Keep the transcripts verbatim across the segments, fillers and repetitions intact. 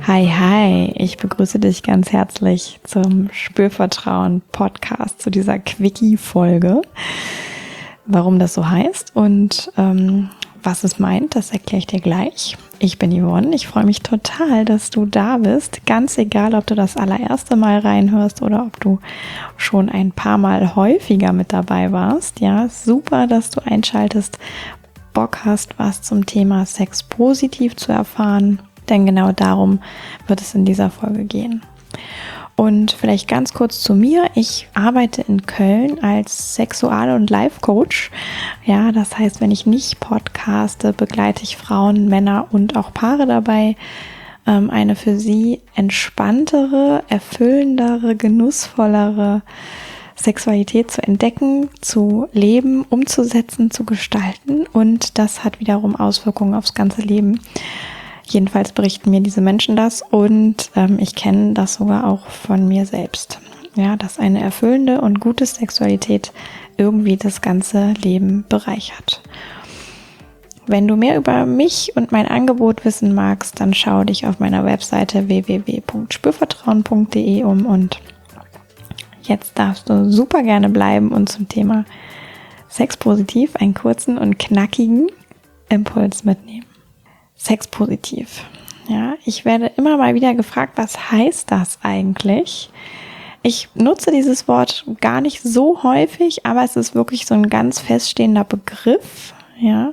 Hi, hi, ich begrüße dich ganz herzlich zum Spürvertrauen-Podcast, zu dieser Quickie-Folge. Warum das so heißt und ähm, was es meint, das erkläre ich dir gleich. Ich bin Yvonne, ich freue mich total, dass du da bist. Ganz egal, ob du das allererste Mal reinhörst oder ob du schon ein paar Mal häufiger mit dabei warst. Ja, super, dass du einschaltest, Bock hast, was zum Thema Sex positiv zu erfahren. Denn genau darum wird es in dieser Folge gehen. Und vielleicht ganz kurz zu mir. Ich arbeite in Köln als Sexual- und Life-Coach. Ja, das heißt, wenn ich nicht podcaste, begleite ich Frauen, Männer und auch Paare dabei, eine für sie entspanntere, erfüllendere, genussvollere Sexualität zu entdecken, zu leben, umzusetzen, zu gestalten. Und das hat wiederum Auswirkungen aufs ganze Leben. Jedenfalls berichten mir diese Menschen das und ähm, ich kenne das sogar auch von mir selbst. Ja, dass eine erfüllende und gute Sexualität irgendwie das ganze Leben bereichert. Wenn du mehr über mich und mein Angebot wissen magst, dann schau dich auf meiner Webseite w w w punkt spürvertrauen punkt d e um und jetzt darfst du super gerne bleiben und zum Thema Sex positiv einen kurzen und knackigen Impuls mitnehmen. Sex positiv. Ja, ich werde immer mal wieder gefragt, was heißt das eigentlich? Ich nutze dieses Wort gar nicht so häufig, aber es ist wirklich so ein ganz feststehender Begriff. Ja,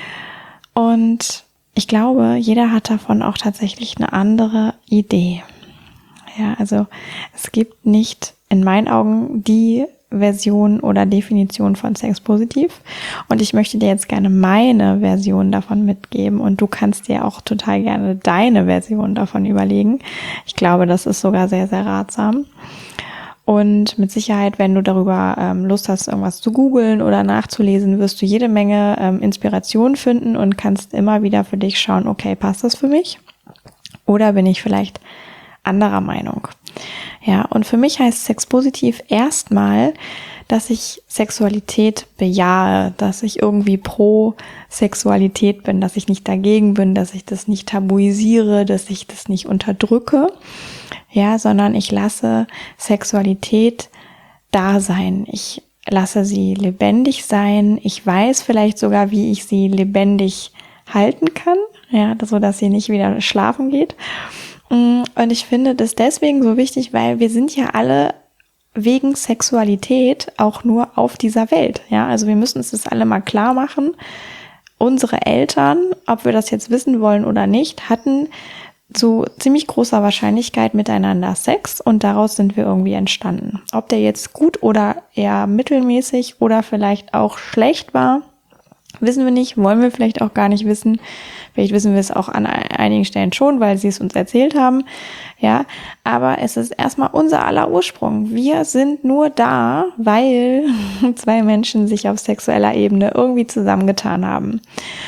und ich glaube, jeder hat davon auch tatsächlich eine andere Idee. Ja, also es gibt nicht in meinen Augen die Version oder Definition von Sex positiv und ich möchte dir jetzt gerne meine Version davon mitgeben und du kannst dir auch total gerne deine Version davon überlegen. Ich glaube, das ist sogar sehr, sehr ratsam und mit Sicherheit, wenn du darüber ähm, Lust hast, irgendwas zu googeln oder nachzulesen, wirst du jede Menge ähm, Inspiration finden und kannst immer wieder für dich schauen, okay, passt das für mich oder bin ich vielleicht anderer Meinung? Ja, und für mich heißt Sex positiv erstmal, dass ich Sexualität bejahe, dass ich irgendwie pro Sexualität bin, dass ich nicht dagegen bin, dass ich das nicht tabuisiere, dass ich das nicht unterdrücke, ja, sondern ich lasse Sexualität da sein. Ich lasse sie lebendig sein. Ich weiß vielleicht sogar, wie ich sie lebendig halten kann, ja, so dass sie nicht wieder schlafen geht. Und ich finde das deswegen so wichtig, weil wir sind ja alle wegen Sexualität auch nur auf dieser Welt. Ja, also wir müssen uns das alle mal klar machen. Unsere Eltern, ob wir das jetzt wissen wollen oder nicht, hatten zu ziemlich großer Wahrscheinlichkeit miteinander Sex und daraus sind wir irgendwie entstanden. Ob der jetzt gut oder eher mittelmäßig oder vielleicht auch schlecht war, wissen wir nicht, wollen wir vielleicht auch gar nicht wissen. Vielleicht wissen wir es auch an einigen Stellen schon, weil sie es uns erzählt haben. Ja, aber es ist erstmal unser aller Ursprung. Wir sind nur da, weil zwei Menschen sich auf sexueller Ebene irgendwie zusammengetan haben.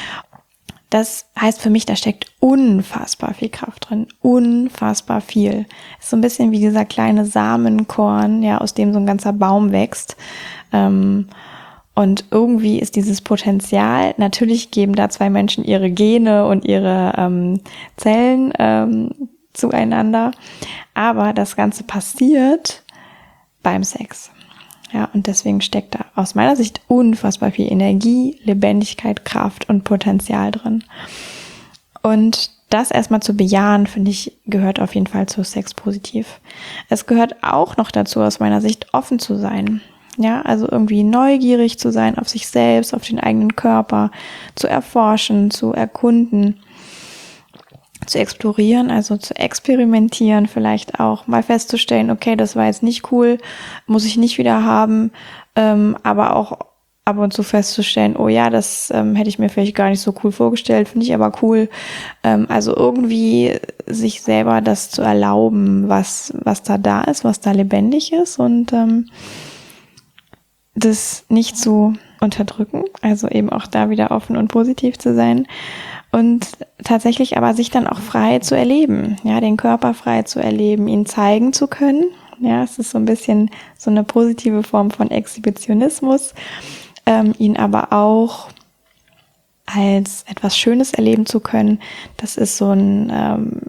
Das heißt für mich, da steckt unfassbar viel Kraft drin. Unfassbar viel. Ist so ein bisschen wie dieser kleine Samenkorn, ja, aus dem so ein ganzer Baum wächst. Ähm, Und irgendwie ist dieses Potenzial, natürlich geben da zwei Menschen ihre Gene und ihre ähm, Zellen ähm, zueinander, aber das Ganze passiert beim Sex. Ja, und deswegen steckt da aus meiner Sicht unfassbar viel Energie, Lebendigkeit, Kraft und Potenzial drin. Und das erstmal zu bejahen, finde ich, gehört auf jeden Fall zu Sex positiv. Es gehört auch noch dazu, aus meiner Sicht offen zu sein. Ja, also irgendwie neugierig zu sein auf sich selbst, auf den eigenen Körper, zu erforschen, zu erkunden, zu explorieren, also zu experimentieren, vielleicht auch mal festzustellen, okay, das war jetzt nicht cool, muss ich nicht wieder haben, ähm, aber auch ab und zu festzustellen, oh ja, das ähm, hätte ich mir vielleicht gar nicht so cool vorgestellt, finde ich aber cool. Ähm, also irgendwie sich selber das zu erlauben, was was da da ist, was da lebendig ist und ähm, das nicht zu unterdrücken, also eben auch da wieder offen und positiv zu sein und tatsächlich aber sich dann auch frei zu erleben, ja, den Körper frei zu erleben, ihn zeigen zu können, ja, es ist so ein bisschen so eine positive Form von Exhibitionismus, ähm, ihn aber auch als etwas Schönes erleben zu können, das ist so ein ähm,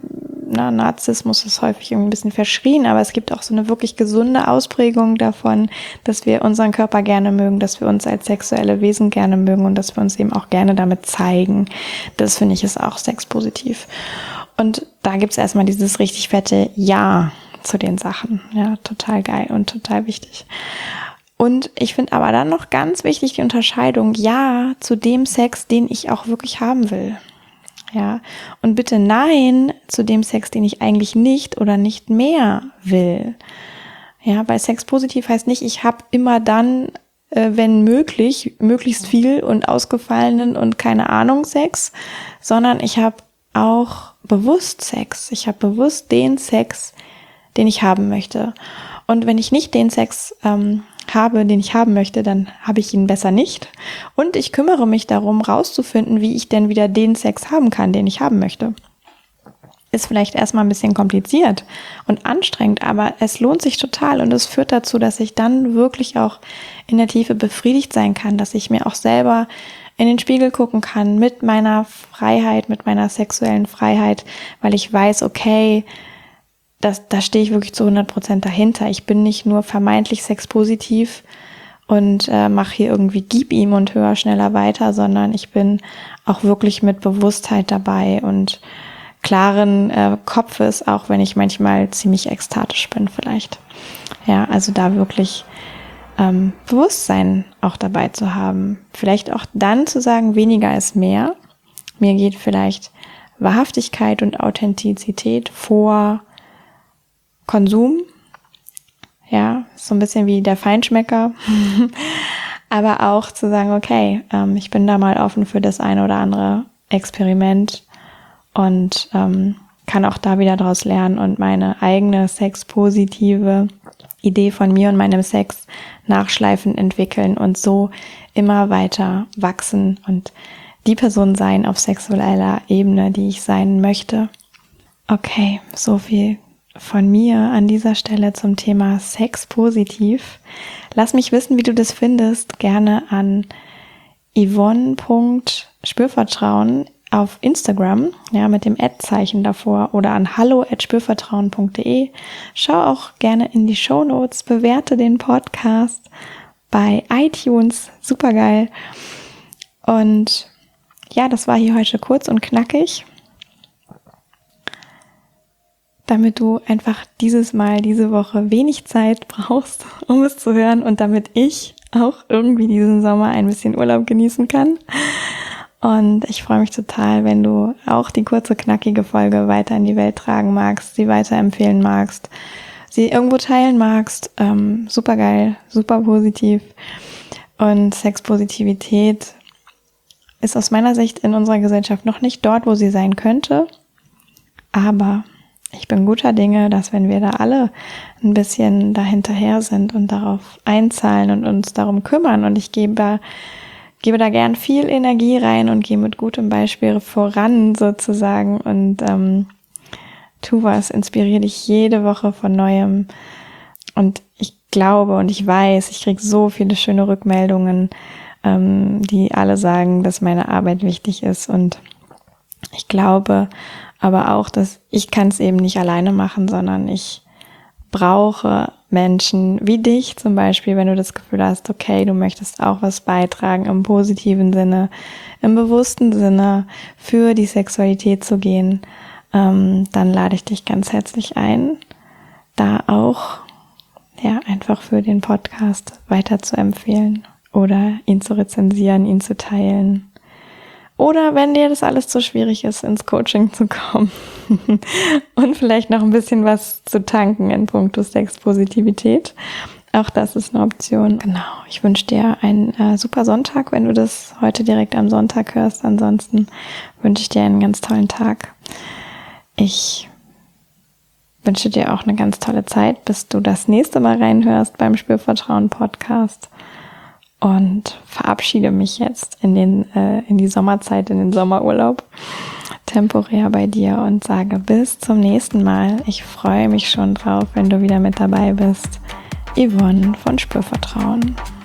na, Narzissmus ist häufig irgendwie ein bisschen verschrien, aber es gibt auch so eine wirklich gesunde Ausprägung davon, dass wir unseren Körper gerne mögen, dass wir uns als sexuelle Wesen gerne mögen und dass wir uns eben auch gerne damit zeigen. Das finde ich ist auch sexpositiv. Und da gibt es erstmal dieses richtig fette Ja zu den Sachen. Ja, total geil und total wichtig. Und ich finde aber dann noch ganz wichtig die Unterscheidung, ja, zu dem Sex, den ich auch wirklich haben will. Ja, und bitte nein zu dem Sex, den ich eigentlich nicht oder nicht mehr will. Ja, bei Sex positiv heißt nicht, ich habe immer dann, äh, wenn möglich, möglichst viel und ausgefallenen und keine Ahnung Sex, sondern ich habe auch bewusst Sex. Ich habe bewusst den Sex, den ich haben möchte. Und wenn ich nicht den Sex ähm, habe, den ich haben möchte, dann habe ich ihn besser nicht. Und ich kümmere mich darum, rauszufinden, wie ich denn wieder den Sex haben kann, den ich haben möchte. Ist vielleicht erstmal ein bisschen kompliziert und anstrengend, aber es lohnt sich total und es führt dazu, dass ich dann wirklich auch in der Tiefe befriedigt sein kann, dass ich mir auch selber in den Spiegel gucken kann mit meiner Freiheit, mit meiner sexuellen Freiheit, weil ich weiß, okay, Das, da stehe ich wirklich zu hundert Prozent dahinter. Ich bin nicht nur vermeintlich sexpositiv und äh, mache hier irgendwie gib ihm und höher, schneller, weiter, sondern ich bin auch wirklich mit Bewusstheit dabei und klaren äh, Kopfes, auch wenn ich manchmal ziemlich ekstatisch bin vielleicht. Ja, also da wirklich ähm, Bewusstsein auch dabei zu haben. Vielleicht auch dann zu sagen, weniger ist mehr. Mir geht vielleicht Wahrhaftigkeit und Authentizität vor Konsum, ja, so ein bisschen wie der Feinschmecker, aber auch zu sagen, okay, ähm, ich bin da mal offen für das eine oder andere Experiment und ähm, kann auch da wieder draus lernen und meine eigene sexpositive Idee von mir und meinem Sex nachschleifend entwickeln und so immer weiter wachsen und die Person sein auf sexueller Ebene, die ich sein möchte. Okay, so viel von mir an dieser Stelle zum Thema Sex positiv. Lass mich wissen, wie du das findest. Gerne an yvonne punkt spürvertrauen auf Instagram, ja, mit dem Ad-Zeichen davor oder an hallo at spürvertrauen punkt de. Schau auch gerne in die Shownotes, bewerte den Podcast bei iTunes. Supergeil. Und ja, das war hier heute kurz und knackig, damit du einfach dieses Mal, diese Woche wenig Zeit brauchst, um es zu hören und damit ich auch irgendwie diesen Sommer ein bisschen Urlaub genießen kann. Und ich freue mich total, wenn du auch die kurze, knackige Folge weiter in die Welt tragen magst, sie weiterempfehlen magst, sie irgendwo teilen magst. Ähm, super geil, super positiv. Und Sexpositivität ist aus meiner Sicht in unserer Gesellschaft noch nicht dort, wo sie sein könnte. Aber ich bin guter Dinge, dass wenn wir da alle ein bisschen dahinterher sind und darauf einzahlen und uns darum kümmern und ich gebe, gebe da gern viel Energie rein und gehe mit gutem Beispiel voran sozusagen und ähm, tu was, inspiriere dich jede Woche von Neuem und ich glaube und ich weiß, ich kriege so viele schöne Rückmeldungen, ähm, die alle sagen, dass meine Arbeit wichtig ist und ich glaube aber auch, dass ich kann es eben nicht alleine machen, sondern ich brauche Menschen wie dich zum Beispiel, wenn du das Gefühl hast, okay, du möchtest auch was beitragen im positiven Sinne, im bewussten Sinne für die Sexualität zu gehen, ähm, dann lade ich dich ganz herzlich ein, da auch ja einfach für den Podcast weiter zu empfehlen oder ihn zu rezensieren, ihn zu teilen. Oder wenn dir das alles zu schwierig ist, ins Coaching zu kommen und vielleicht noch ein bisschen was zu tanken in puncto Sexpositivität. Auch das ist eine Option. Genau, ich wünsche dir einen äh, super Sonntag, wenn du das heute direkt am Sonntag hörst. Ansonsten wünsche ich dir einen ganz tollen Tag. Ich wünsche dir auch eine ganz tolle Zeit, bis du das nächste Mal reinhörst beim Spürvertrauen Podcast. Und verabschiede mich jetzt in den äh, in die Sommerzeit, in den Sommerurlaub, temporär bei dir und sage bis zum nächsten Mal. Ich freue mich schon drauf, wenn du wieder mit dabei bist. Yvonne von Spürvertrauen.